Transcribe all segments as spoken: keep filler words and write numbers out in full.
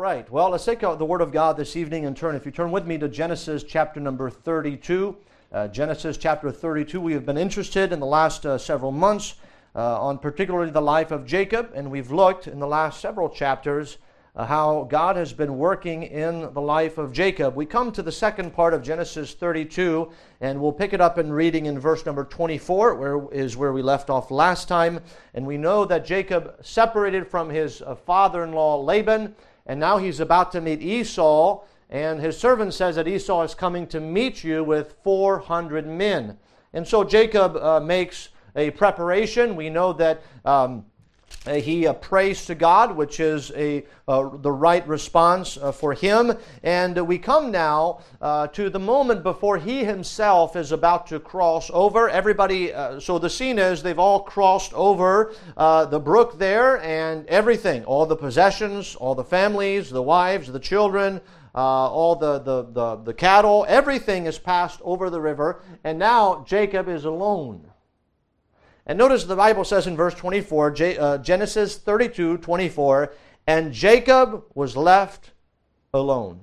right. Well, let's take out the Word of God this evening and turn. If you turn with me to Genesis chapter number thirty-two. Uh, Genesis chapter thirty-two. We have been interested in the last uh, several months uh, on particularly the life of Jacob, and we've looked in the last several chapters uh, how God has been working in the life of Jacob. We come to the second part of Genesis thirty-two, and we'll pick it up in reading in verse number twenty-four, where is where we left off last time. And we know that Jacob separated from his uh, father-in-law Laban, and now he's about to meet Esau, and his servant says that Esau is coming to meet you with four hundred men. And so Jacob uh, makes a preparation. We know that um, he uh, prays to God, which is a uh, the right response uh, for him. And uh, we come now uh, to the moment before he himself is about to cross over. Everybody, uh, so the scene is they've all crossed over uh, the brook there, and everything, all the possessions, all the families, the wives, the children, Uh, all the, the, the, the cattle, everything is passed over the river, and now Jacob is alone. And notice the Bible says in verse twenty-four, J, uh, Genesis thirty-two, twenty-four, and Jacob was left alone.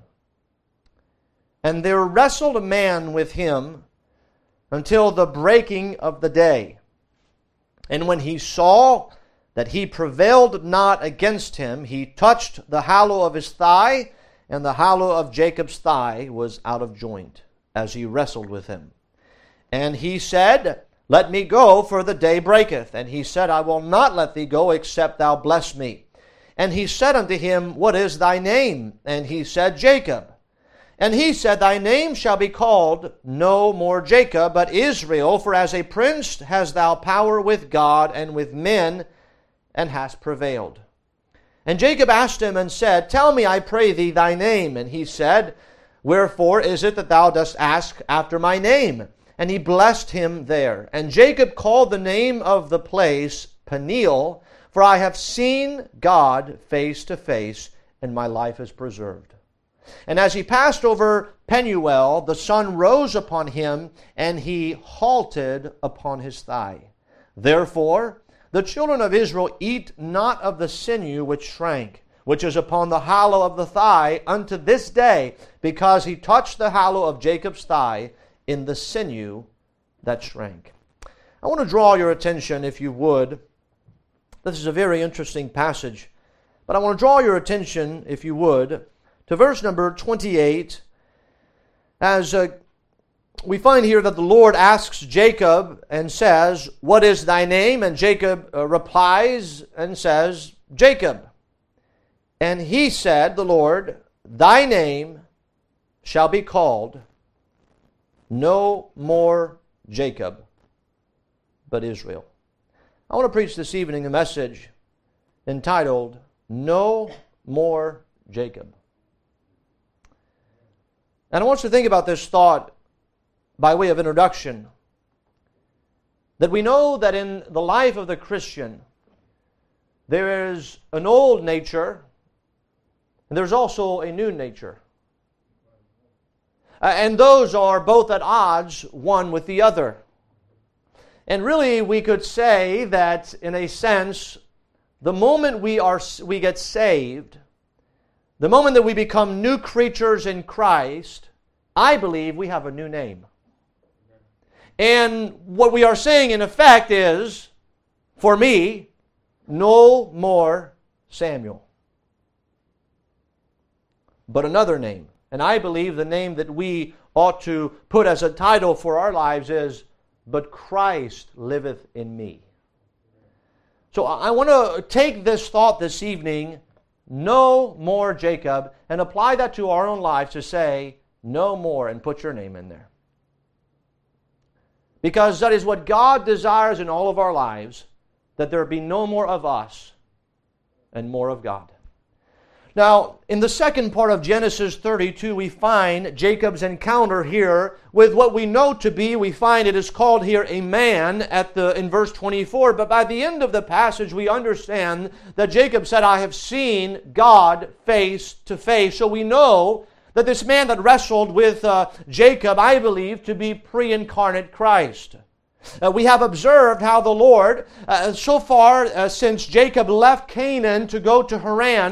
And there wrestled a man with him until the breaking of the day. And when he saw that he prevailed not against him, he touched the hollow of his thigh, and the hollow of Jacob's thigh was out of joint, as he wrestled with him. And he said, Let me go, for the day breaketh. And he said, I will not let thee go, except thou bless me. And he said unto him, What is thy name? And he said, Jacob. And he said, Thy name shall be called no more Jacob, but Israel, for as a prince hast thou power with God and with men, and hast prevailed. And Jacob asked him and said, Tell me, I pray thee, thy name. And he said, Wherefore is it that thou dost ask after my name? And he blessed him there. And Jacob called the name of the place Peniel, for I have seen God face to face, and my life is preserved. And as he passed over Penuel, the sun rose upon him, and he halted upon his thigh. Therefore the children of Israel eat not of the sinew which shrank, which is upon the hollow of the thigh, unto this day, because he touched the hollow of Jacob's thigh in the sinew that shrank. I want to draw your attention, if you would. This is a very interesting passage, but I want to draw your attention, if you would, to verse number twenty-eight, as uh, we find here that the Lord asks Jacob and says, What is thy name? And Jacob uh, replies and says, Jacob. And he said, the Lord, Thy name shall be called no more Jacob, but Israel. I want to preach this evening a message entitled, No More Jacob. And I want you to think about this thought by way of introduction, that we know that in the life of the Christian, there is an old nature, and there's also a new nature. Uh, and those are both at odds, one with the other. And really, we could say that, in a sense, the moment we are we get saved, the moment that we become new creatures in Christ, I believe we have a new name. And what we are saying, in effect, is, for me, no more Samuel, but another name. And I believe the name that we ought to put as a title for our lives is, But Christ liveth in me. So I want to take this thought this evening, no more Jacob, and apply that to our own lives to say, no more, and put your name in there. Because that is what God desires in all of our lives, that there be no more of us and more of God. Now, in the second part of Genesis thirty-two, we find Jacob's encounter here with what we know to be, we find it is called here a man at the in verse twenty-four. But by the end of the passage, we understand that Jacob said, I have seen God face to face. So we know that this man that wrestled with uh, Jacob, I believe, to be pre-incarnate Christ. Uh, we have observed how the Lord, uh, so far uh, since Jacob left Canaan to go to Haran,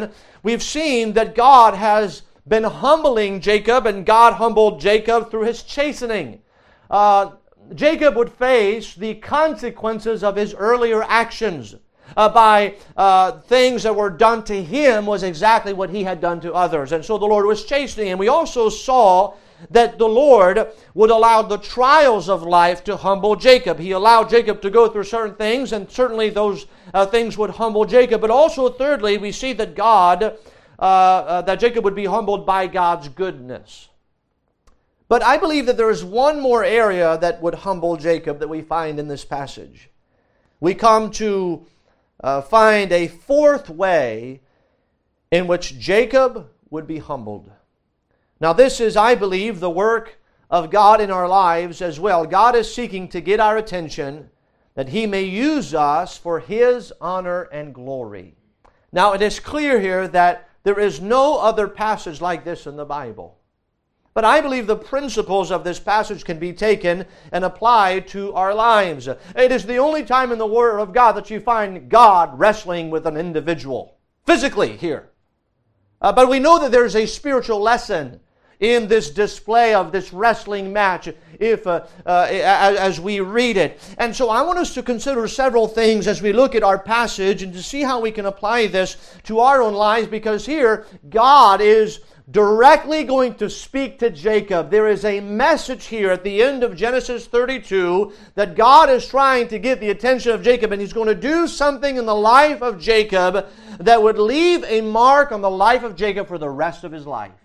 we've seen that God has been humbling Jacob, and God humbled Jacob through His chastening. Uh, Jacob would face the consequences of his earlier actions uh, by uh, things that were done to him was exactly what he had done to others. And so the Lord was chastening him. We also saw that the Lord would allow the trials of life to humble Jacob. He allowed Jacob to go through certain things, and certainly those uh, things would humble Jacob. But also, thirdly, we see that God, uh, uh, that Jacob would be humbled by God's goodness. But I believe that there is one more area that would humble Jacob that we find in this passage. We come to uh, find a fourth way in which Jacob would be humbled. Now this is, I believe, the work of God in our lives as well. God is seeking to get our attention that He may use us for His honor and glory. Now it is clear here that there is no other passage like this in the Bible. But I believe the principles of this passage can be taken and applied to our lives. It is the only time in the Word of God that you find God wrestling with an individual, physically here. Uh, but we know that there's a spiritual lesson in this display of this wrestling match if uh, uh, as we read it. And so I want us to consider several things as we look at our passage and to see how we can apply this to our own lives, because here God is directly going to speak to Jacob. There is a message here at the end of Genesis thirty-two that God is trying to get the attention of Jacob, and He's going to do something in the life of Jacob that would leave a mark on the life of Jacob for the rest of his life.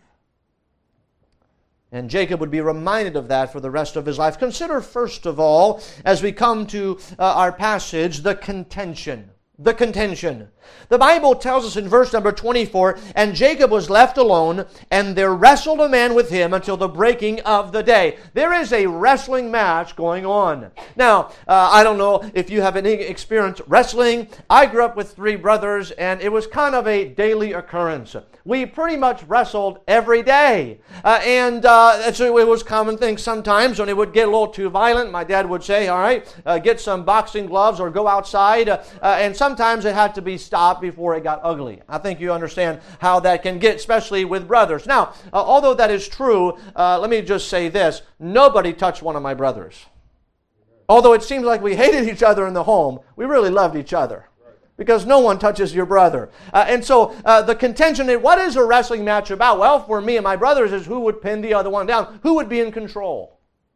And Jacob would be reminded of that for the rest of his life. Consider first of all, as we come to uh, our passage, the contention. The contention. The Bible tells us in verse number twenty-four, "And Jacob was left alone, and there wrestled a man with him until the breaking of the day." There is a wrestling match going on. Now, uh, I don't know if you have any experience wrestling. I grew up with three brothers, and it was kind of a daily occurrence. We pretty much wrestled every day. Uh, and uh, so it was a common thing. Sometimes when it would get a little too violent, my dad would say, all right, uh, get some boxing gloves or go outside. Uh, uh, and sometimes it had to be stopped before it got ugly. I think you understand how that can get, especially with brothers. Now, uh, although that is true, uh, let me just say this. Nobody touched one of my brothers. Although it seems like we hated each other in the home, we really loved each other. Because no one touches your brother. Uh, and so uh, the contention, what is a wrestling match about? Well, for me and my brothers is who would pin the other one down. Who would be in control?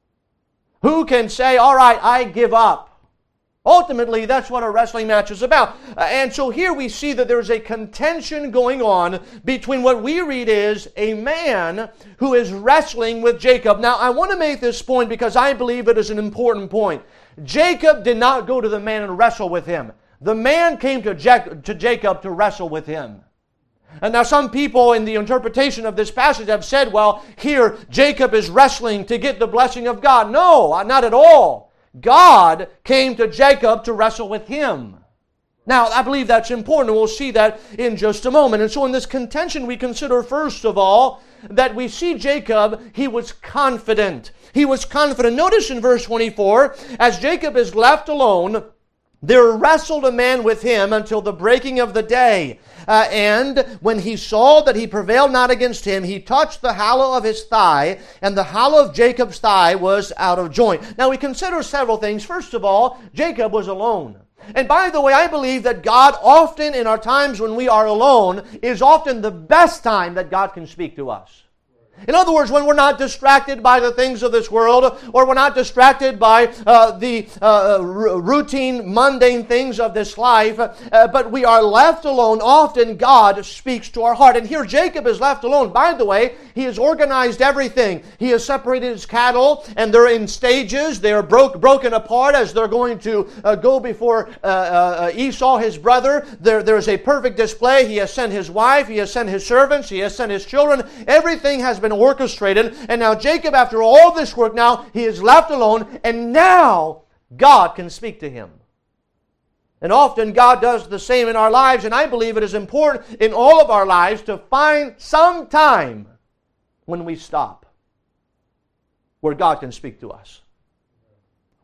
Who can say, all right, I give up? Ultimately, that's what a wrestling match is about. Uh, and so here we see that there's a contention going on between what we read is a man who is wrestling with Jacob. Now, I want to make this point because I believe it is an important point. Jacob did not go to the man and wrestle with him. The man came to, Jac- to Jacob to wrestle with him. And now some people in the interpretation of this passage have said, well, here Jacob is wrestling to get the blessing of God. No, not at all. God came to Jacob to wrestle with him. Now, I believe that's important, and we'll see that in just a moment. And so in this contention, we consider first of all that we see Jacob, he was confident. He was confident. Notice in verse twenty-four, as Jacob is left alone, there wrestled a man with him until the breaking of the day. Uh, and when he saw that he prevailed not against him, he touched the hollow of his thigh, and the hollow of Jacob's thigh was out of joint. Now we consider several things. First of all, Jacob was alone. And by the way, I believe that God often, in our times when we are alone, is often the best time that God can speak to us. In other words, when we're not distracted by the things of this world, or we're not distracted by uh, the uh, r- routine, mundane things of this life, uh, but we are left alone, often God speaks to our heart. And here Jacob is left alone. By the way, he has organized everything. He has separated his cattle, and they're in stages. They are broke, broken apart as they're going to uh, go before uh, uh, Esau, his brother. There, there's a perfect display. He has sent his wife. He has sent his servants. He has sent his children. Everything has been been orchestrated, and now Jacob, after all this work, now he is left alone, and now God can speak to him. And often God does the same in our lives, and I believe it is important in all of our lives to find some time when we stop where God can speak to us.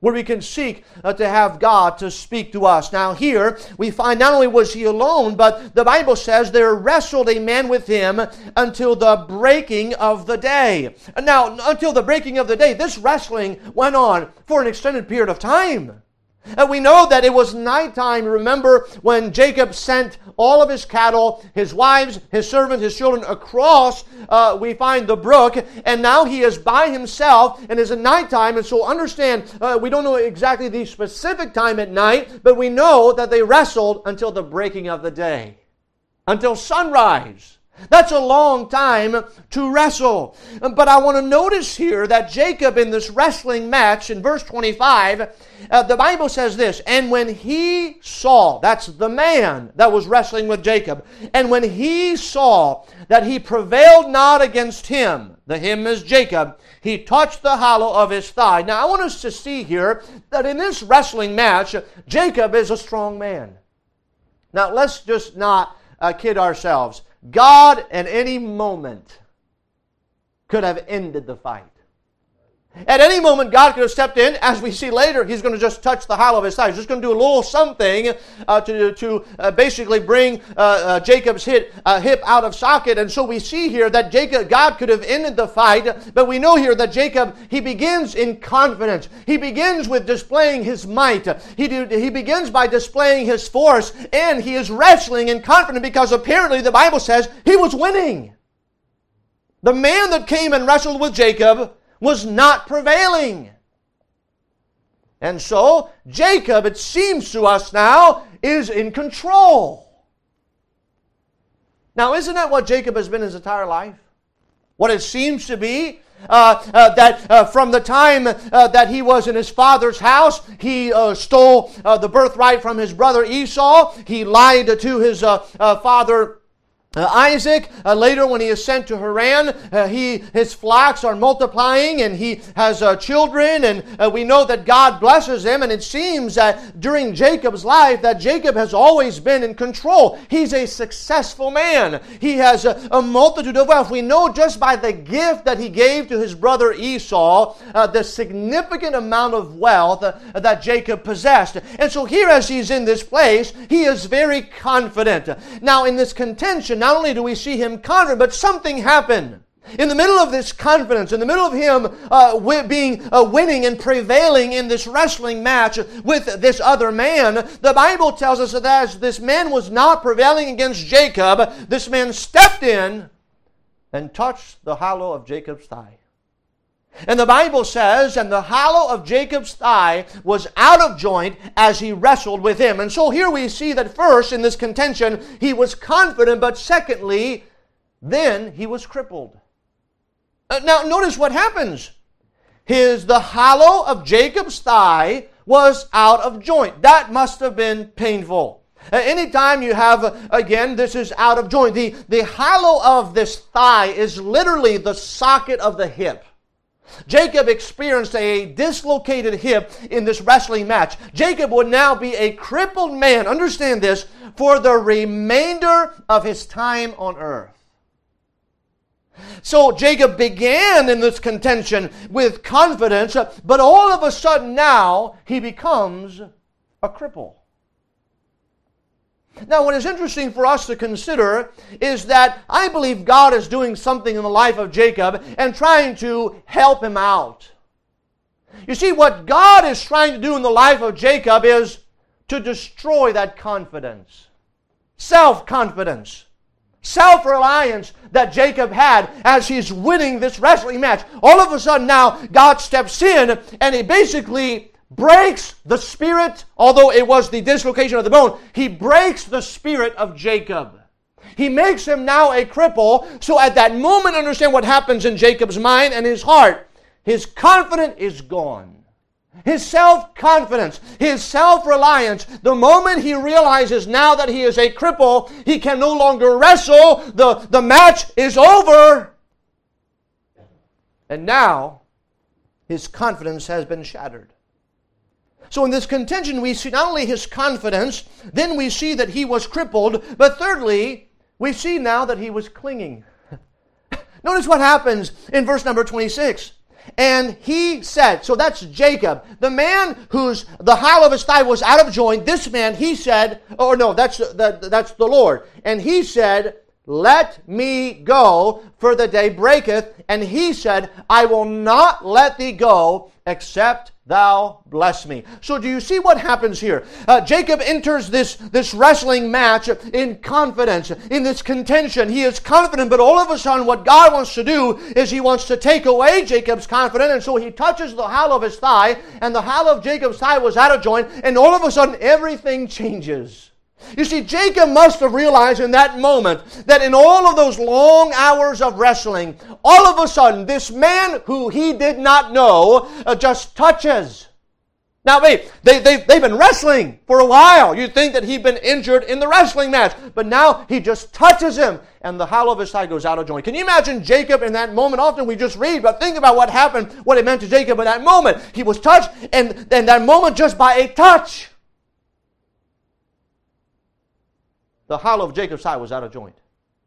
where we can seek uh, to have God to speak to us. Now here we find not only was he alone, but the Bible says there wrestled a man with him until the breaking of the day. Now, until the breaking of the day, this wrestling went on for an extended period of time. And we know that it was nighttime. Remember when Jacob sent all of his cattle, his wives, his servants, his children across, uh, we find the brook, and now he is by himself, and it's a nighttime, and so understand, uh, we don't know exactly the specific time at night, but we know that they wrestled until the breaking of the day, until sunrise. That's a long time to wrestle. But I want to notice here that Jacob in this wrestling match, in verse twenty-five, uh, the Bible says this, and when he saw, that's the man that was wrestling with Jacob, and when he saw that he prevailed not against him, the him is Jacob, he touched the hollow of his thigh. Now I want us to see here that in this wrestling match, Jacob is a strong man. Now let's just not uh, kid ourselves. God at any moment could have ended the fight. At any moment, God could have stepped in. As we see later, He's going to just touch the hollow of his thigh. He's just going to do a little something uh, to, to uh, basically bring uh, uh, Jacob's hip, uh, hip out of socket. And so we see here that Jacob, God could have ended the fight. But we know here that Jacob, he begins in confidence. He begins with displaying his might. He, do, he begins by displaying his force. And he is wrestling in confidence because apparently the Bible says he was winning. The man that came and wrestled with Jacob was not prevailing. And so, Jacob, it seems to us now, is in control. Now, isn't that what Jacob has been his entire life? What it seems to be, uh, uh, that uh, from the time uh, that he was in his father's house, he uh, stole uh, the birthright from his brother Esau. He lied to his uh, uh, father Uh, Isaac, uh, later when he is sent to Haran, uh, he his flocks are multiplying and he has uh, children, and uh, we know that God blesses him, and it seems that during Jacob's life that Jacob has always been in control. He's a successful man. He has a, a multitude of wealth. We know just by the gift that he gave to his brother Esau, uh, the significant amount of wealth uh, that Jacob possessed. And so here as he's in this place, he is very confident. Now in this contention, not only do we see him confident, but something happened. In the middle of this confidence, in the middle of him uh, being uh, winning and prevailing in this wrestling match with this other man, the Bible tells us that as this man was not prevailing against Jacob, this man stepped in and touched the hollow of Jacob's thigh. And the Bible says, and the hollow of Jacob's thigh was out of joint as he wrestled with him. And so here we see that first in this contention, he was confident, but secondly, then he was crippled. Uh, now notice what happens. His, the hollow of Jacob's thigh was out of joint. That must have been painful. Uh, anytime you have, uh, again, this is out of joint. The, the hollow of this thigh is literally the socket of the hip. Jacob experienced a dislocated hip in this wrestling match. Jacob would now be a crippled man, understand this, for the remainder of his time on earth. So Jacob began in this contention with confidence, but all of a sudden now he becomes a cripple. Now, what is interesting for us to consider is that I believe God is doing something in the life of Jacob and trying to help him out. You see, what God is trying to do in the life of Jacob is to destroy that confidence, self-confidence, self-reliance that Jacob had as he's winning this wrestling match. All of a sudden now, God steps in and he basically breaks the spirit, although it was the dislocation of the bone, he breaks the spirit of Jacob. He makes him now a cripple. So at that moment, understand what happens in Jacob's mind and his heart. His confidence is gone. His self-confidence, his self-reliance, the moment he realizes now that he is a cripple, he can no longer wrestle, the, the match is over. And now, his confidence has been shattered. So in this contention, we see not only his confidence, then we see that he was crippled, but thirdly, we see now that he was clinging. Notice what happens in verse number twenty-six. And he said, so that's Jacob, the man whose the hollow of his thigh was out of joint. This man, he said, or no, that's that, that's the Lord. And he said, let me go, for the day breaketh. And he said, I will not let thee go, except thou bless me. So do you see what happens here? Uh, Jacob enters this, this wrestling match in confidence, in this contention. He is confident, but all of a sudden what God wants to do is he wants to take away Jacob's confidence, and so he touches the hollow of his thigh, and the hollow of Jacob's thigh was out of joint, and all of a sudden everything changes. You see, Jacob must have realized in that moment that in all of those long hours of wrestling, all of a sudden, this man who he did not know uh, just touches. Now, wait, they, they, they've been wrestling for a while. You'd think that he'd been injured in the wrestling match, but now he just touches him, and the hollow of his thigh goes out of joint. Can you imagine Jacob in that moment? Often we just read, but think about what happened, what it meant to Jacob in that moment. He was touched, and, and that moment just by a touch, the hollow of Jacob's thigh was out of joint.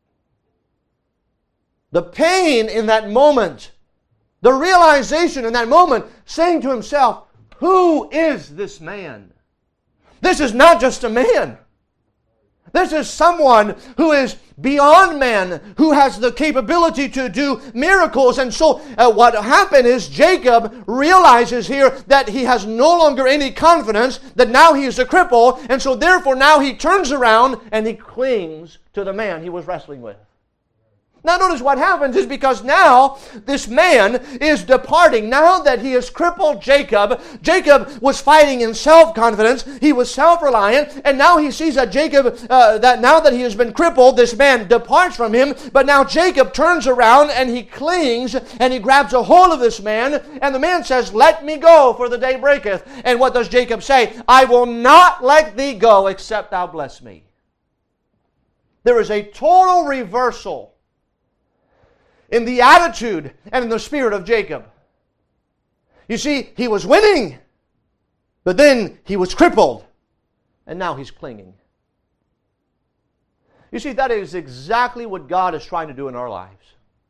The pain in that moment, the realization in that moment, saying to himself, who is this man? This is not just a man. This is someone who is beyond man, who has the capability to do miracles. And so uh, what happened is Jacob realizes here that he has no longer any confidence, that now he is a cripple, and so therefore now he turns around and he clings to the man he was wrestling with. Now notice what happens is because now this man is departing. Now that he has crippled Jacob, Jacob was fighting in self-confidence. He was self-reliant. And now he sees that Jacob, uh, that now that he has been crippled, this man departs from him. But now Jacob turns around and he clings and he grabs a hold of this man. And the man says, let me go, for the day breaketh. And what does Jacob say? I will not let thee go, except thou bless me. There is a total reversal in the attitude and in the spirit of Jacob. You see, he was winning, but then he was crippled, and now he's clinging. You see, that is exactly what God is trying to do in our lives.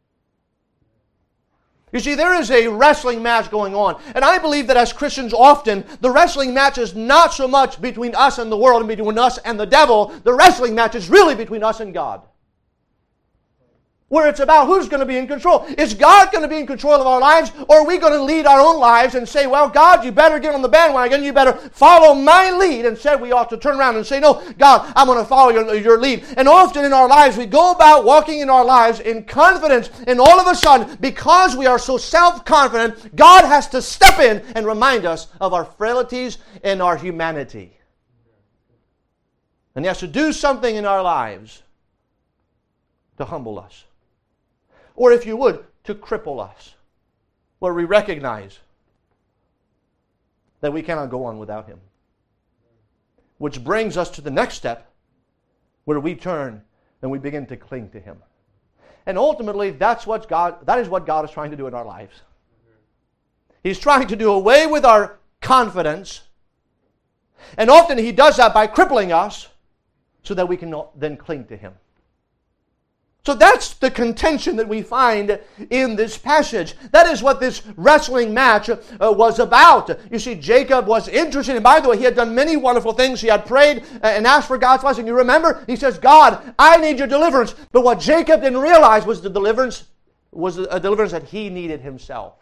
You see, there is a wrestling match going on, and I believe that as Christians often, the wrestling match is not so much between us and the world and between us and the devil. The wrestling match is really between us and God, where it's about who's going to be in control. Is God going to be in control of our lives, or are we going to lead our own lives and say, well, God, you better get on the bandwagon, you better follow my lead? Instead, we ought to turn around and say, no, God, I'm going to follow your, your lead. And often in our lives, we go about walking in our lives in confidence, and all of a sudden, because we are so self-confident, God has to step in and remind us of our frailties and our humanity. And He has to do something in our lives to humble us. Or if you would, to cripple us, where we recognize that we cannot go on without Him. Which brings us to the next step, where we turn and we begin to cling to Him. And ultimately, that's what God, that is what God is trying to do in our lives. He's trying to do away with our confidence, and often He does that by crippling us so that we can then cling to Him. So that's the contention that we find in this passage. That is what this wrestling match uh, was about. You see, Jacob was interested, and by the way, he had done many wonderful things. He had prayed and asked for God's blessing. You remember? He says, God, I need your deliverance. But what Jacob didn't realize was the deliverance was a deliverance that he needed himself.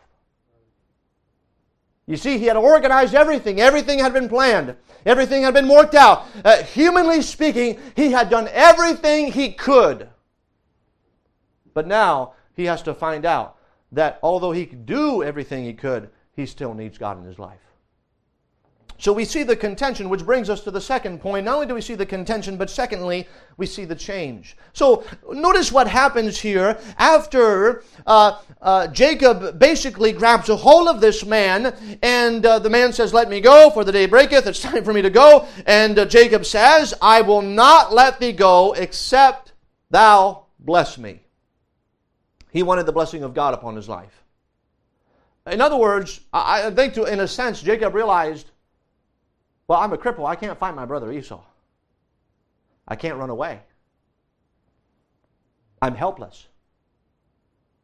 You see, he had organized everything. Everything had been planned. Everything had been worked out. Uh, humanly speaking, he had done everything he could. But now he has to find out that although he could do everything he could, he still needs God in his life. So we see the contention, which brings us to the second point. Not only do we see the contention, but secondly, we see the change. So notice what happens here after uh, uh, Jacob basically grabs a hold of this man, and uh, the man says, let me go, for the day breaketh, it's time for me to go. And uh, Jacob says, I will not let thee go, except thou bless me. He wanted the blessing of God upon his life. In other words, I think to, in a sense, Jacob realized, well, I'm a cripple. I can't fight my brother Esau. I can't run away. I'm helpless.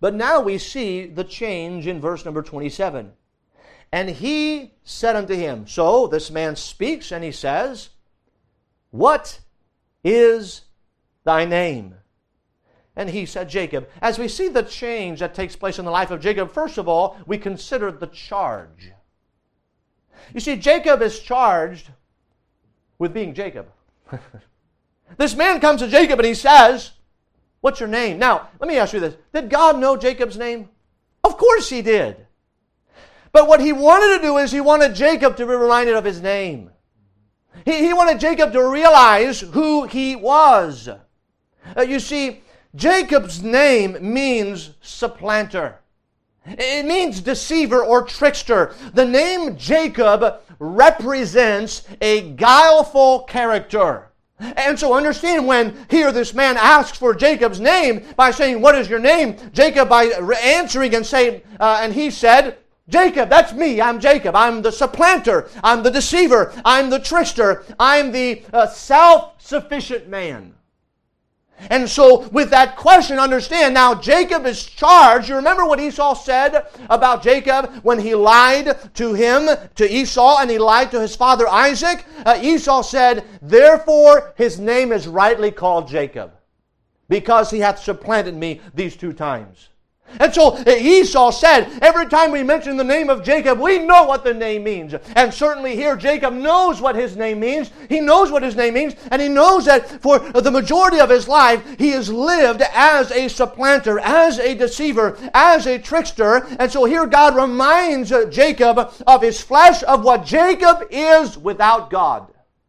But now we see the change in verse number twenty-seven. And he said unto him, so this man speaks and he says, what is thy name? And he said, Jacob. As we see the change that takes place in the life of Jacob, first of all, we consider the charge. You see, Jacob is charged with being Jacob. This man comes to Jacob and he says, what's your name? Now, let me ask you this. Did God know Jacob's name? Of course he did. But what he wanted to do is he wanted Jacob to be reminded of his name. He, he wanted Jacob to realize who he was. Uh, you see, Jacob's name means supplanter. It means deceiver or trickster. The name Jacob represents a guileful character. And so understand when here this man asks for Jacob's name by saying, what is your name? Jacob by answering and saying, uh, and he said, Jacob, that's me. I'm Jacob. I'm the supplanter. I'm the deceiver. I'm the trickster. I'm the uh, self-sufficient man. And so with that question, understand now Jacob is charged. You remember what Esau said about Jacob when he lied to him, to Esau, and he lied to his father Isaac? Uh, Esau said, therefore his name is rightly called Jacob, because he hath supplanted me these two times. And so Esau said, every time we mention the name of Jacob, we know what the name means. And certainly here Jacob knows what his name means. He knows what his name means. And he knows that for the majority of his life, he has lived as a supplanter, as a deceiver, as a trickster. And so here God reminds Jacob of his flesh, of what Jacob is without God.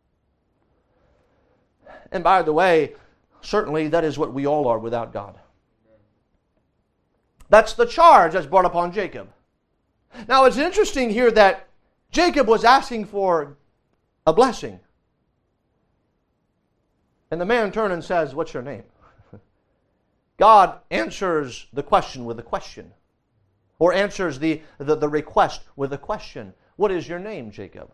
And by the way, certainly that is what we all are without God. That's the charge that's brought upon Jacob. Now it's interesting here that Jacob was asking for a blessing. And the man turns and says, what's your name? God answers the question with a question. Or answers the, the, the request with a question. What is your name, Jacob?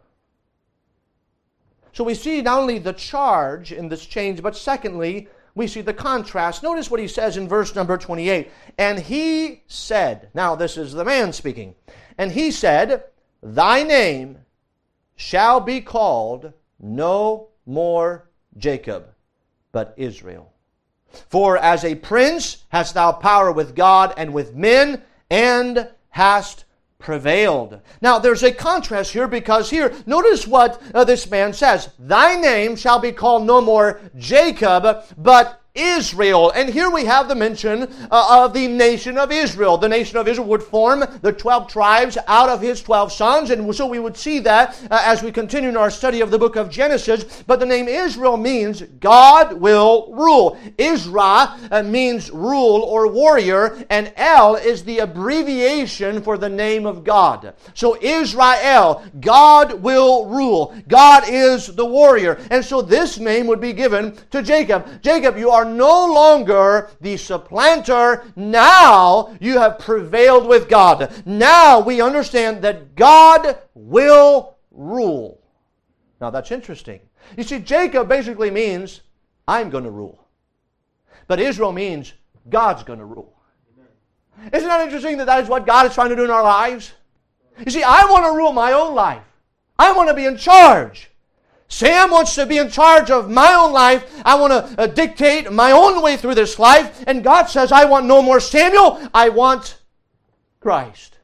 So we see not only the charge in this change, but secondly, we see the contrast. Notice what he says in verse number twenty-eight. And he said, now this is the man speaking, and he said, thy name shall be called no more Jacob, but Israel. For as a prince hast thou power with God and with men, and hast prevailed. Now there's a contrast here, because here, notice what uh, this man says. Thy name shall be called no more Jacob, but Israel. And here we have the mention uh, of the nation of Israel. The nation of Israel would form the twelve tribes out of his twelve sons. And so we would see that uh, as we continue in our study of the book of Genesis. But the name Israel means God will rule. Israel uh, means rule or warrior. And El is the abbreviation for the name of God. So Israel, God will rule. God is the warrior. And so this name would be given to Jacob. Jacob, you are no longer the supplanter. Now you have prevailed with God. Now we understand that God will rule. Now that's interesting. You see, Jacob basically means, I'm going to rule. But Israel means, God's going to rule. Isn't that interesting that that is what God is trying to do in our lives? You see, I want to rule my own life. I want to be in charge. Sam wants to be in charge of my own life. I want to uh, dictate my own way through this life. And God says, I want no more Samuel. I want Christ.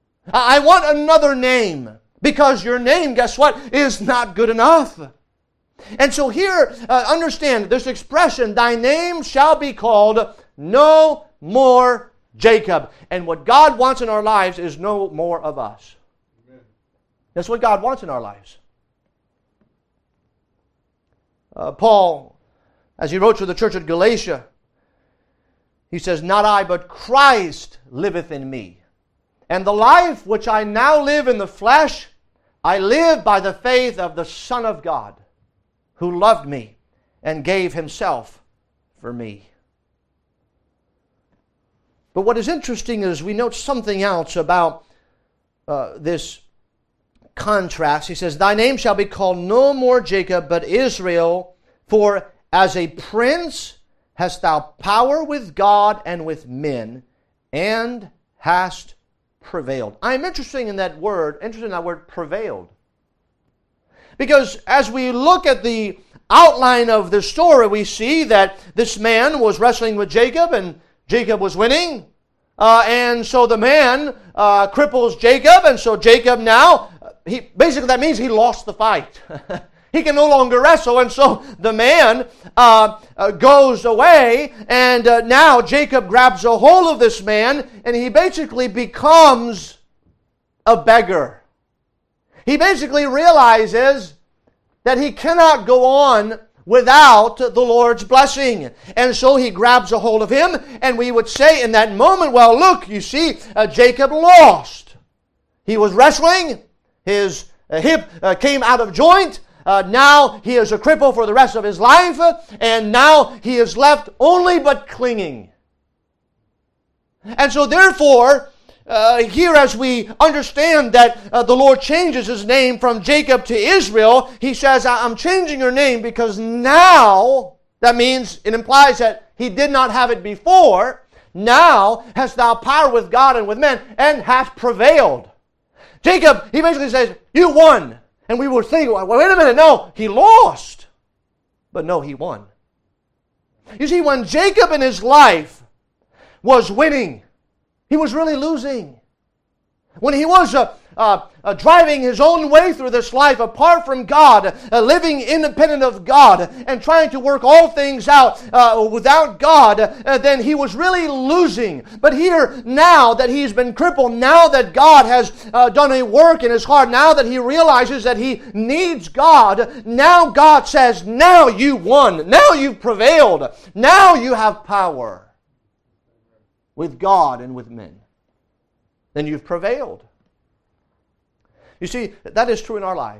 I want another name. Because your name, guess what, is not good enough. And so here, uh, understand this expression, thy name shall be called no more Jacob. And what God wants in our lives is no more of us. Amen. That's what God wants in our lives. Uh, Paul, as he wrote to the church at Galatia, he says, not I, but Christ liveth in me. And the life which I now live in the flesh, I live by the faith of the Son of God, who loved me and gave himself for me. But what is interesting is we note something else about uh, this contrast. He says, thy name shall be called no more Jacob, but Israel, for as a prince hast thou power with God and with men, and hast prevailed. I'm interested in that word, interested in that word prevailed. Because as we look at the outline of the story, we see that this man was wrestling with Jacob, and Jacob was winning. Uh, and so the man uh, cripples Jacob, and so Jacob now, he basically that means he lost the fight. He can no longer wrestle, and so the man uh, uh, goes away, and uh, now Jacob grabs a hold of this man, and he basically becomes a beggar. He basically realizes that he cannot go on without the Lord's blessing. And so he grabs a hold of him, and we would say in that moment, well, look, you see, uh, Jacob lost. He was wrestling, his uh, hip uh, came out of joint, uh, now he is a cripple for the rest of his life, and now he is left only but clinging. And so therefore, Uh, here as we understand that uh, the Lord changes his name from Jacob to Israel, he says, I'm changing your name because now, that means, it implies that he did not have it before, now hast thou power with God and with men, and hast prevailed. Jacob, he basically says, you won. And we would think, well, wait a minute, no, he lost. But no, he won. You see, when Jacob in his life was winning, he was really losing. When he was uh, uh, uh, driving his own way through this life apart from God, uh, living independent of God, and trying to work all things out uh, without God, uh, then he was really losing. But here, now that he's been crippled, now that God has uh, done a work in his heart, now that he realizes that he needs God, now God says, now you won. Now you've prevailed. Now you have power with God and with men. Then you've prevailed. You see, that is true in our lives.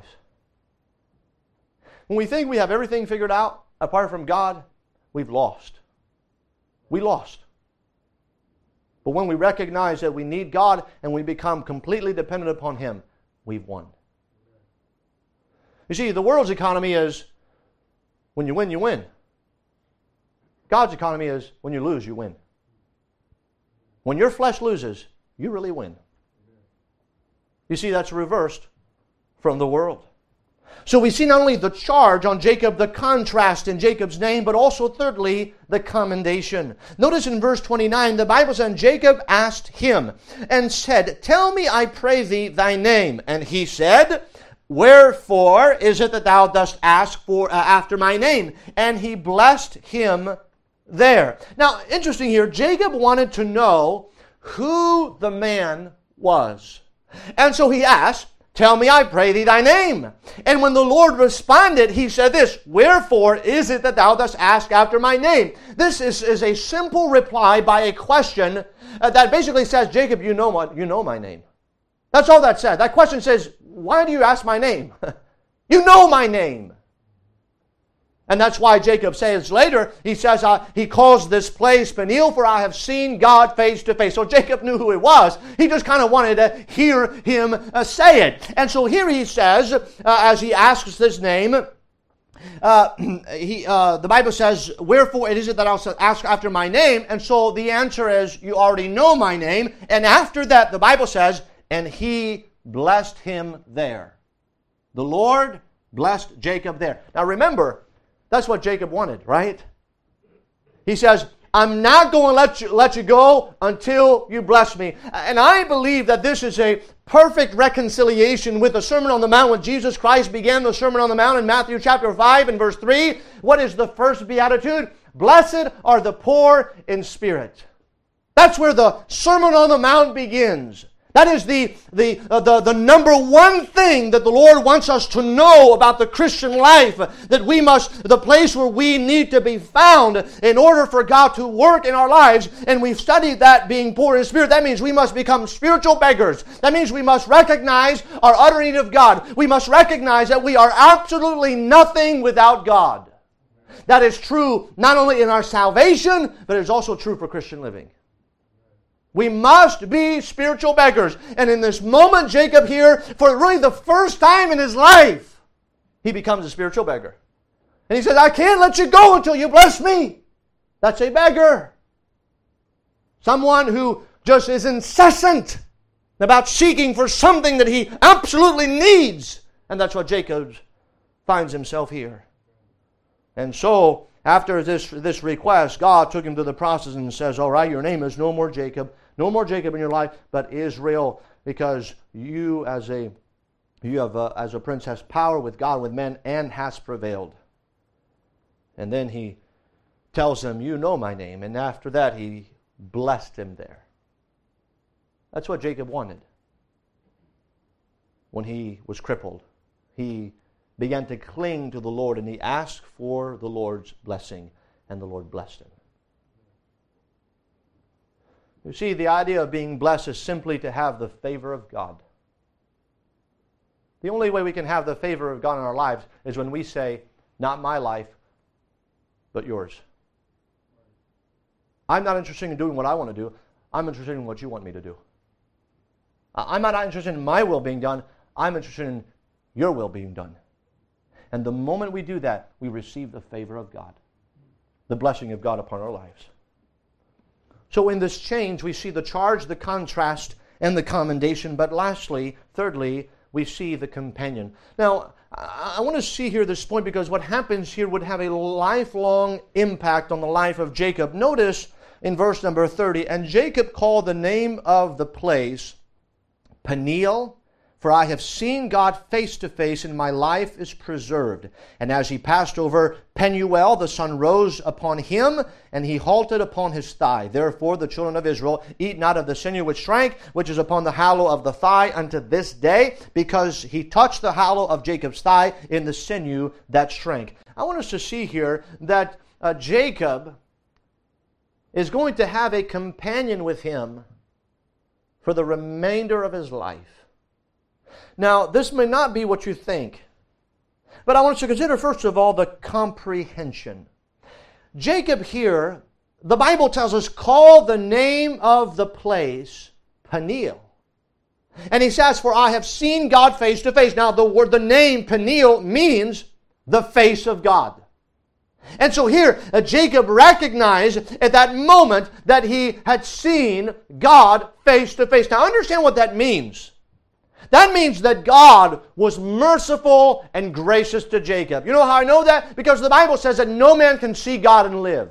When we think we have everything figured out apart from God, we've lost. We lost. But when we recognize that we need God and we become completely dependent upon Him, we've won. You see, the world's economy is when you win, you win. God's economy is when you lose, you win. When your flesh loses, you really win. You see, that's reversed from the world. So we see not only the charge on Jacob, the contrast in Jacob's name, but also thirdly, the commendation. Notice in verse twenty-nine, the Bible says, Jacob asked him and said, tell me, I pray thee, thy name. And he said, wherefore is it that thou dost ask for uh, after my name? And he blessed him there. Now, interesting here, Jacob wanted to know who the man was. And so he asked, tell me, I pray thee, thy name. And when the Lord responded, he said this, wherefore is it that thou dost ask after my name? This is, is a simple reply by a question uh, that basically says, Jacob, you know, what, you know my name. That's all that said. That question says, why do you ask my name? You know my name. And that's why Jacob says later, he says, uh, he calls this place Peniel, for I have seen God face to face. So Jacob knew who it was. He just kind of wanted to hear him uh, say it. And so here he says, uh, as he asks this name, uh, he, uh, the Bible says, wherefore it is it that I'll ask after my name? And so the answer is, you already know my name. And after that, the Bible says, and he blessed him there. The Lord blessed Jacob there. Now remember, that's what Jacob wanted, right? He says, I'm not going to let you, let you go until you bless me. And I believe that this is a perfect reconciliation with the Sermon on the Mount when Jesus Christ began the Sermon on the Mount in Matthew chapter five and verse three. What is the first beatitude? Blessed are the poor in spirit. That's where the Sermon on the Mount begins. That is the, the, uh, the, the number one thing that the Lord wants us to know about the Christian life. That we must, the place where we need to be found in order for God to work in our lives. And we've studied that being poor in spirit. That means we must become spiritual beggars. That means we must recognize our utter need of God. We must recognize that we are absolutely nothing without God. That is true not only in our salvation, but it is also true for Christian living. We must be spiritual beggars. And in this moment, Jacob here, for really the first time in his life, he becomes a spiritual beggar. And he says, I can't let you go until you bless me. That's a beggar. Someone who just is incessant about seeking for something that he absolutely needs. And that's what Jacob finds himself here. And so, after this, this request, God took him through the process and says, all right, your name is no more Jacob. No more Jacob in your life, but Israel, because you as a you have a, as a prince has power with God, with men, and has prevailed. And then he tells him, you know my name. And after that, he blessed him there. That's what Jacob wanted. When he was crippled, he began to cling to the Lord, and he asked for the Lord's blessing, and the Lord blessed him. You see, the idea of being blessed is simply to have the favor of God. The only way we can have the favor of God in our lives is when we say, not my life, but yours. I'm not interested in doing what I want to do. I'm interested in what you want me to do. I'm not interested in my will being done. I'm interested in your will being done. And the moment we do that, we receive the favor of God, the blessing of God upon our lives. So in this change, we see the charge, the contrast, and the commendation. But lastly, thirdly, we see the companion. Now, I want to see here this point because what happens here would have a lifelong impact on the life of Jacob. Notice in verse number thirty, and Jacob called the name of the place Peniel, for I have seen God face to face, and my life is preserved. And as he passed over Penuel, the sun rose upon him, and he halted upon his thigh. Therefore the children of Israel eat not of the sinew which shrank, which is upon the hollow of the thigh unto this day, because he touched the hollow of Jacob's thigh in the sinew that shrank. I want us to see here that uh, Jacob is going to have a companion with him for the remainder of his life. Now, this may not be what you think, but I want us to consider, first of all, the comprehension. Jacob here, the Bible tells us, called the name of the place Peniel. And he says, for I have seen God face to face. Now, the word, the name Peniel means the face of God. And so here, uh, Jacob recognized at that moment that he had seen God face to face. Now, understand what that means. That means that God was merciful and gracious to Jacob. You know how I know that? Because the Bible says that no man can see God and live.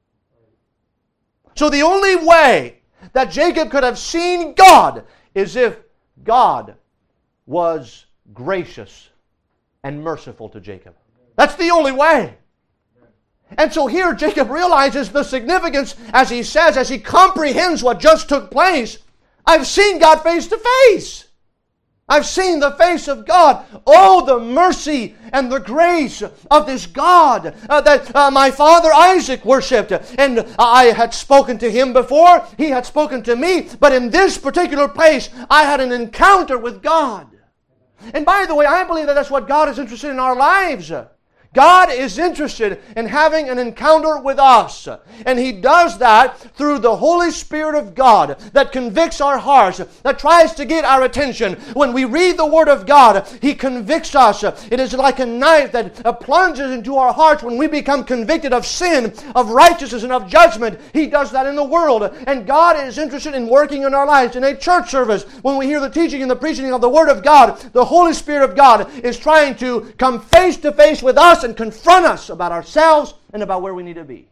So the only way that Jacob could have seen God is if God was gracious and merciful to Jacob. That's the only way. And so here Jacob realizes the significance, as he says, as he comprehends what just took place. I've seen God face to face. I've seen the face of God. Oh, the mercy and the grace of this God uh, that uh, my father Isaac worshipped. And I had spoken to him before. He had spoken to me. But in this particular place, I had an encounter with God. And by the way, I believe that that's what God is interested in our lives. God is interested in having an encounter with us. And He does that through the Holy Spirit of God that convicts our hearts, that tries to get our attention. When we read the Word of God, He convicts us. It is like a knife that plunges into our hearts when we become convicted of sin, of righteousness, and of judgment. He does that in the world. And God is interested in working in our lives. In a church service, when we hear the teaching and the preaching of the Word of God, the Holy Spirit of God is trying to come face to face with us and confront us about ourselves and about where we need to be.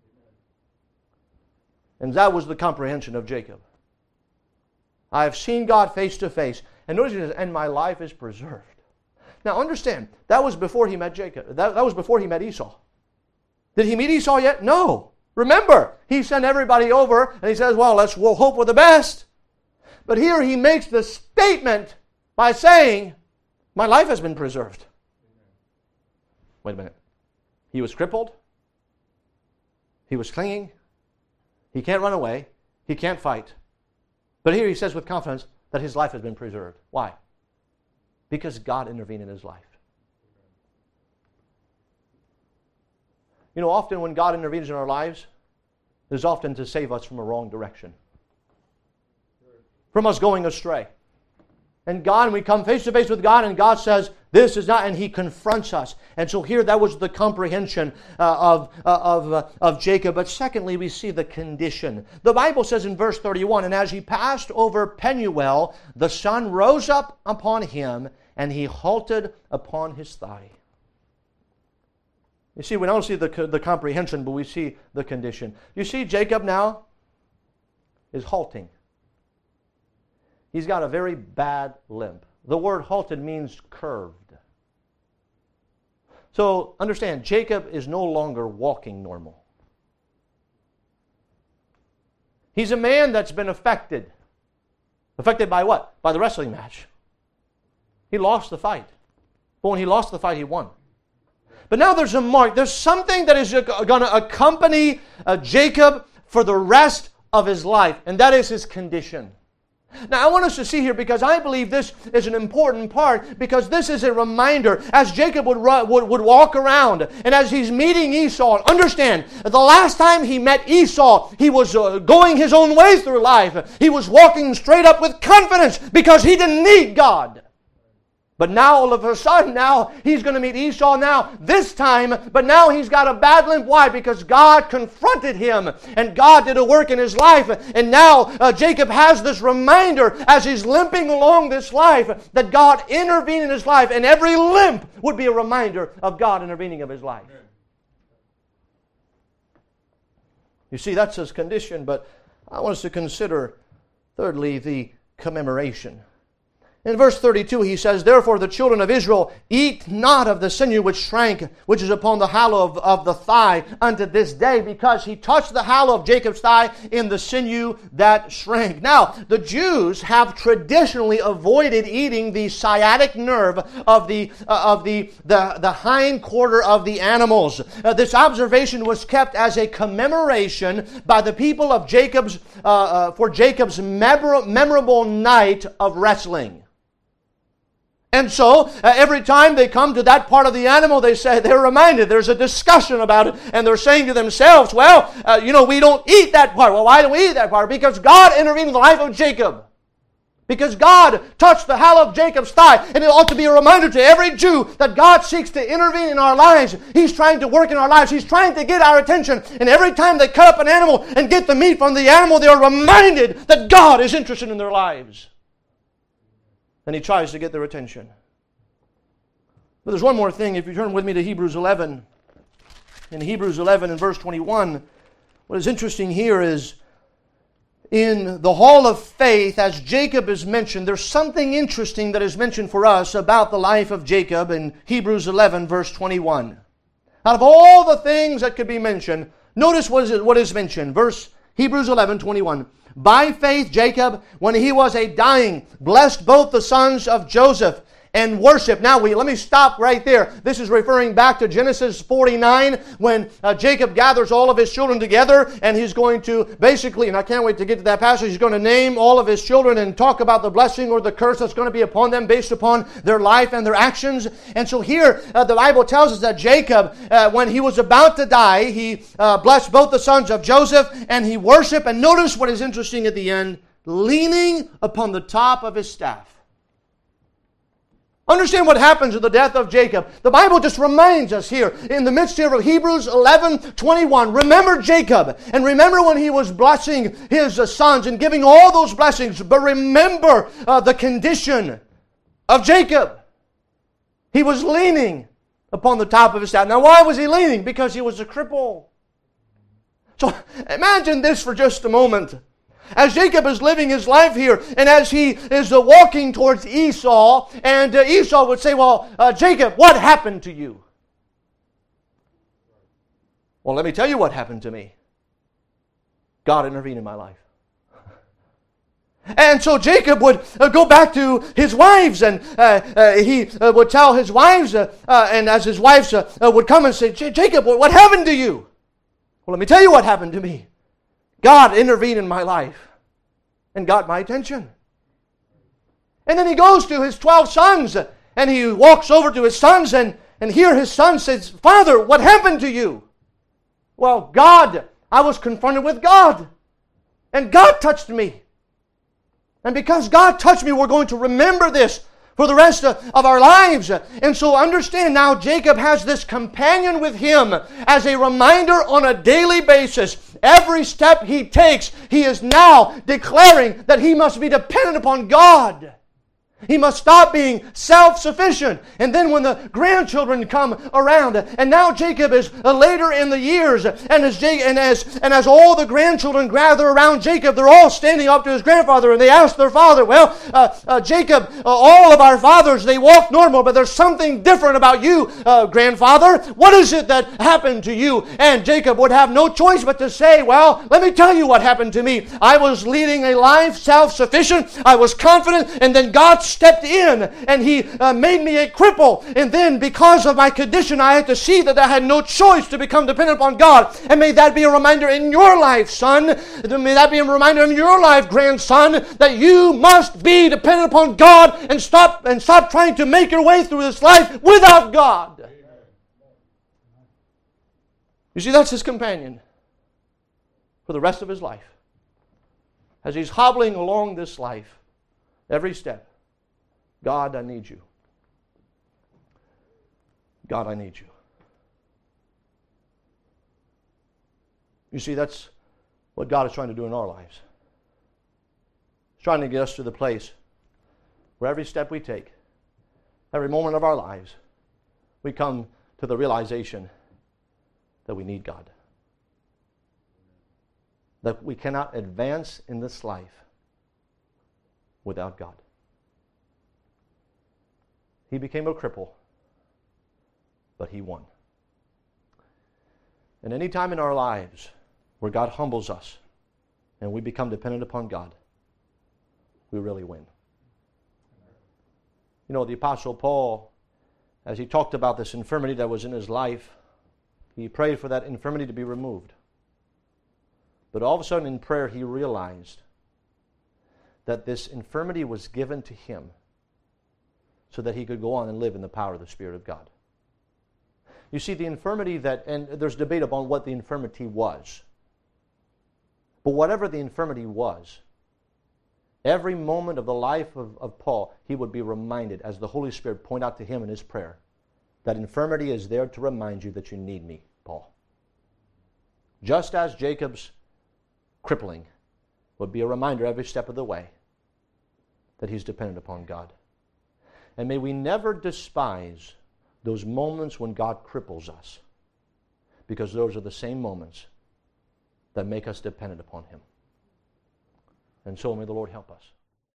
And that was the comprehension of Jacob. I have seen God face to face. And notice he says, and my life is preserved. Now understand, that was before he met Jacob. That, that was before he met Esau. Did he meet Esau yet? No. Remember, he sent everybody over and he says, well, let's we'll hope for the best. But here he makes the statement by saying, my life has been preserved. Wait a minute. He was crippled. He was clinging. He can't run away. He can't fight. But here he says with confidence that his life has been preserved. Why? Because God intervened in his life. You know, often when God intervenes in our lives, there's often to save us from a wrong direction. From us going astray. And God, and we come face to face with God, and God says, this is not, and He confronts us. And so here, that was the comprehension uh, of, uh, of, uh, of Jacob. But secondly, we see the condition. The Bible says in verse thirty-one, and as he passed over Penuel, the sun rose up upon him, and he halted upon his thigh. You see, we don't see the, the comprehension, but we see the condition. You see, Jacob now is halting. He's got a very bad limp. The word halted means curved. So understand, Jacob is no longer walking normal. He's a man that's been affected. Affected by what? By the wrestling match. He lost the fight. But when he lost the fight, he won. But now there's a mark. There's something that is going to accompany uh, Jacob for the rest of his life, and that is his condition. Now, I want us to see here, because I believe this is an important part, because this is a reminder as Jacob would, would, would walk around, and as he's meeting Esau. Understand, the last time he met Esau, he was uh, going his own way through life. He was walking straight up with confidence because he didn't need God. But now, all of a sudden, now he's going to meet Esau now, this time, but now he's got a bad limp. Why? Because God confronted him, and God did a work in his life. And now uh, Jacob has this reminder as he's limping along this life that God intervened in his life, and every limp would be a reminder of God intervening in his life. You see, that's his condition, but I want us to consider, thirdly, the commemoration. In verse thirty-two, he says, therefore the children of Israel eat not of the sinew which shrank, which is upon the hollow of, of the thigh unto this day, because he touched the hollow of Jacob's thigh in the sinew that shrank. Now, the Jews have traditionally avoided eating the sciatic nerve of the uh, of the, the, the hind quarter of the animals. Uh, this observation was kept as a commemoration by the people of Jacob's uh, uh, for Jacob's memor- memorable night of wrestling. And so, uh, every time they come to that part of the animal, they say, they're reminded, there's a discussion about it, and they're saying to themselves, well, uh, you know, we don't eat that part. Well, why don't we eat that part? Because God intervened in the life of Jacob. Because God touched the hollow of Jacob's thigh. And it ought to be a reminder to every Jew that God seeks to intervene in our lives. He's trying to work in our lives. He's trying to get our attention. And every time they cut up an animal and get the meat from the animal, they are reminded that God is interested in their lives. And He tries to get their attention. But there's one more thing. If you turn with me to Hebrews eleven. In Hebrews eleven and verse twenty-one, what is interesting here is in the hall of faith, as Jacob is mentioned, there's something interesting that is mentioned for us about the life of Jacob in Hebrews eleven verse twenty-one. Out of all the things that could be mentioned, notice what is, what is mentioned. Verse Hebrews eleven twenty-one. By faith, Jacob, when he was a dying, blessed both the sons of Joseph and worship. Now, we let me stop right there. This is referring back to Genesis forty-nine when uh, Jacob gathers all of his children together, and he's going to basically, and I can't wait to get to that passage, he's going to name all of his children and talk about the blessing or the curse that's going to be upon them based upon their life and their actions. And so here, uh, the Bible tells us that Jacob, uh, when he was about to die, he uh, blessed both the sons of Joseph, and he worshiped. And notice what is interesting at the end, leaning upon the top of his staff. Understand what happens at the death of Jacob. The Bible just reminds us here, in the midst here of Hebrews eleven twenty-one, remember Jacob, and remember when he was blessing his uh, sons and giving all those blessings, but remember uh, the condition of Jacob. He was leaning upon the top of his staff. Now, why was he leaning? Because he was a cripple. So, imagine this for just a moment. As Jacob is living his life here, and as he is uh, walking towards Esau, and uh, Esau would say, well, uh, Jacob, what happened to you? Well, let me tell you what happened to me. God intervened in my life. And so Jacob would uh, go back to his wives, and uh, uh, he uh, would tell his wives, uh, uh, and as his wives uh, uh, would come and say, Jacob, what happened to you? Well, let me tell you what happened to me. God intervened in my life and got my attention. And then he goes to his twelve sons, and he walks over to his sons, and, and here his son says, Father, what happened to you? Well, God, I was confronted with God, and God touched me. And because God touched me, we're going to remember this for the rest of, of our lives. And so understand now, Jacob has this companion with him as a reminder on a daily basis. Every step he takes, he is now declaring that he must be dependent upon God. He must stop being self-sufficient. And then when the grandchildren come around, and now Jacob is later in the years, and as, Jacob, and as, and as all the grandchildren gather around Jacob, they're all standing up to his grandfather, and they ask their father, well, uh, uh, Jacob, uh, all of our fathers, they walk normal, but there's something different about you, uh, grandfather. What is it that happened to you? And Jacob would have no choice but to say, well, let me tell you what happened to me. I was leading a life self-sufficient. I was confident, and then God stepped in and He uh, made me a cripple. And then because of my condition, I had to see that I had no choice to become dependent upon God. And may that be a reminder in your life, son. May that be a reminder in your life, grandson, that you must be dependent upon God and stop and stop trying to make your way through this life without God. Amen. You see, that's his companion for the rest of his life. As he's hobbling along this life, every step, God, I need you. God, I need you. You see, that's what God is trying to do in our lives. He's trying to get us to the place where every step we take, every moment of our lives, we come to the realization that we need God. That we cannot advance in this life without God. He became a cripple, but he won. And any time in our lives where God humbles us and we become dependent upon God, we really win. You know, the Apostle Paul, as he talked about this infirmity that was in his life, he prayed for that infirmity to be removed. But all of a sudden in prayer he realized that this infirmity was given to him so that he could go on and live in the power of the Spirit of God. You see, the infirmity that, and there's debate upon what the infirmity was. But whatever the infirmity was, every moment of the life of, of Paul, he would be reminded, as the Holy Spirit pointed out to him in his prayer, that infirmity is there to remind you that you need me, Paul. Just as Jacob's crippling would be a reminder every step of the way that he's dependent upon God. And may we never despise those moments when God cripples us, because those are the same moments that make us dependent upon Him. And so may the Lord help us.